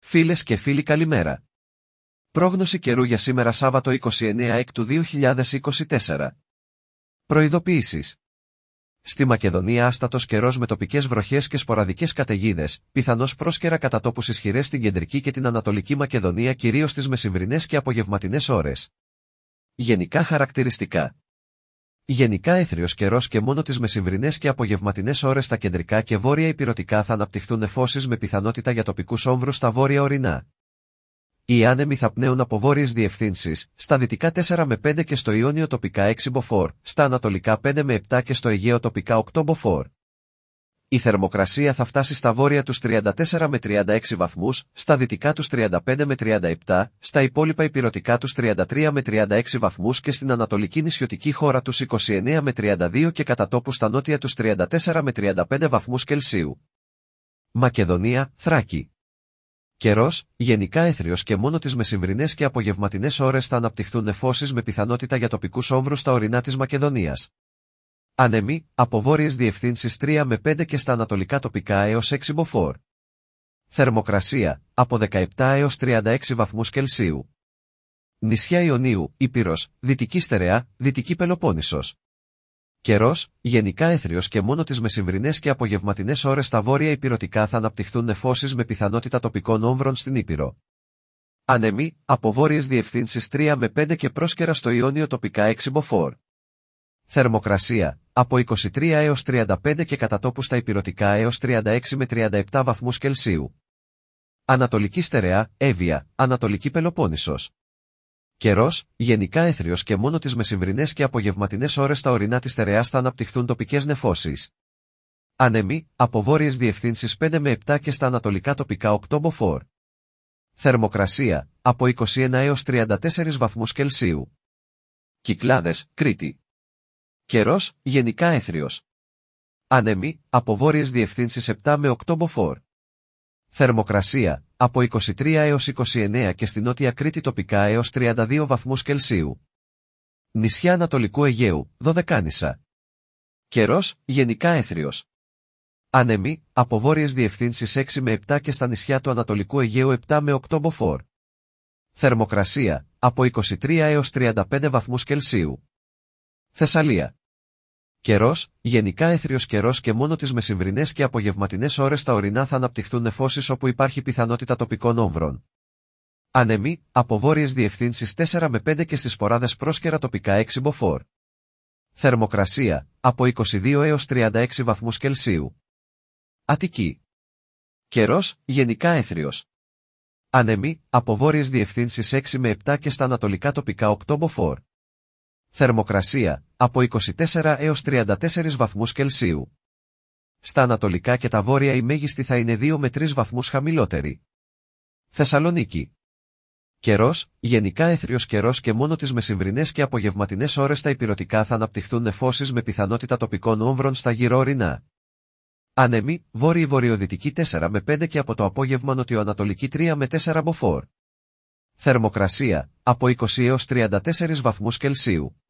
Φίλες και φίλοι, καλημέρα. Πρόγνωση καιρού για σήμερα Σάββατο 29 Έκτου 2024. Προειδοποιήσεις. Στη Μακεδονία άστατος καιρός με τοπικές βροχές και σποραδικές καταιγίδες, πιθανώς πρόσκαιρα κατά τόπους ισχυρές στην κεντρική και την ανατολική Μακεδονία, κυρίως στις μεσημβρινές και απογευματινές ώρες. Γενικά χαρακτηριστικά. Γενικά έθριος καιρός και μόνο τις μεσημβρινές και απογευματινές ώρες στα κεντρικά και βόρεια ηπειρωτικά θα αναπτυχθούν νεφώσεις με πιθανότητα για τοπικούς όμβρους στα βόρεια ορεινά. Οι άνεμοι θα πνέουν από βόρειες διευθύνσεις, στα δυτικά 4 με 5 και στο Ιόνιο τοπικά 6 μποφόρ, στα ανατολικά 5 με 7 και στο Αιγαίο τοπικά 8 μποφόρ. Η θερμοκρασία θα φτάσει στα βόρεια τους 34 με 36 βαθμούς, στα δυτικά τους 35 με 37, στα υπόλοιπα ηπειρωτικά τους 33 με 36 βαθμούς και στην ανατολική νησιωτική χώρα τους 29 με 32 και κατά τόπου στα νότια τους 34 με 35 βαθμούς Κελσίου. Μακεδονία, Θράκη. Καιρός, γενικά έθριος και μόνο τις μεσημβρινές και απογευματινές ώρες θα αναπτυχθούν νεφώσεις με πιθανότητα για τοπικούς όμβρους στα ορεινά της Μακεδονίας. Άνεμοι, από βόρειες διευθύνσεις 3 με 5 και στα ανατολικά τοπικά έως 6 μποφόρ. Θερμοκρασία, από 17 έως 36 βαθμούς Κελσίου. Νησιά Ιωνίου, Ήπειρος, Δυτική Στερεά, Δυτική Πελοπόννησος. Καιρός, γενικά έθριος και μόνο τις μεσημβρινές και απογευματινές ώρες στα βόρεια ηπειρωτικά θα αναπτυχθούν νεφώσεις με πιθανότητα τοπικών όμβρων στην Ήπειρο. Άνεμοι, από βόρειες διευθύνσεις 3 με 5 και πρόσκαιρα στο Ιόνιο τοπικά 6 μποφόρ. Θερμοκρασία, από 23 έως 35 και κατά τόπου στα ηπειρωτικά έως 36 με 37 βαθμούς Κελσίου. Ανατολική Στερεά, Εύβοια, Ανατολική Πελοπόννησος. Καιρός, γενικά έθριος και μόνο τις μεσημβρινές και απογευματινές ώρες στα ορεινά της Στερεάς θα αναπτυχθούν τοπικές νεφώσεις. Άνεμοι, από βόρειες διευθύνσεις 5 με 7 και στα ανατολικά τοπικά 8 μποφόρ. Θερμοκρασία, από 21 έως 34 βαθμούς Κελσίου. Κυκλάδες, Κρήτη. Καιρός, γενικά έθριος. Άνεμοι, από βόρειες διευθύνσεις 7 με 8 μποφόρ. Θερμοκρασία, από 23 έως 29 και στη Νότια Κρήτη τοπικά έως 32 βαθμούς Κελσίου. Νησιά Ανατολικού Αιγαίου, Δωδεκάνησα. Καιρός, γενικά έθριος. Άνεμοι, από βόρειες διευθύνσεις 6 με 7 και στα νησιά του Ανατολικού Αιγαίου 7 με 8 μποφόρ. Θερμοκρασία, από 23 έως 35 βαθμούς Κελσίου. Θεσσαλία. Καιρός, γενικά έθριος καιρός και μόνο τις μεσημβρινές και απογευματινές ώρες στα ορεινά θα αναπτυχθούν νεφώσεις όπου υπάρχει πιθανότητα τοπικών όμβρων. Άνεμοι, από βόρειες διευθύνσεις 4 με 5 και στις σποράδες πρόσκαιρα τοπικά 6 μποφόρ. Θερμοκρασία, από 22 έως 36 βαθμούς Κελσίου. Αττική. Καιρός, γενικά έθριος. Άνεμοι, από βόρειες διευθύνσεις 6 με 7 και στα ανατολικά τοπικά 8 μποφόρ. Θερμοκρασία, από 24 έως 34 βαθμούς Κελσίου. Στα ανατολικά και τα βόρεια η μέγιστη θα είναι 2 με 3 βαθμούς χαμηλότερη. Θεσσαλονίκη. Καιρός, γενικά έθριος καιρός και μόνο τις μεσημβρινές και απογευματινές ώρες στα ηπειρωτικά θα αναπτυχθούν νεφώσεις με πιθανότητα τοπικών όμβρων στα γύρω ορεινά. Άνεμοι, βόρειοι βορειοδυτική 4 με 5 και από το απόγευμα νοτιοανατολική 3 με 4 μποφόρ. Θερμοκρασία, από 20 έως 34 βαθμούς Κελσίου.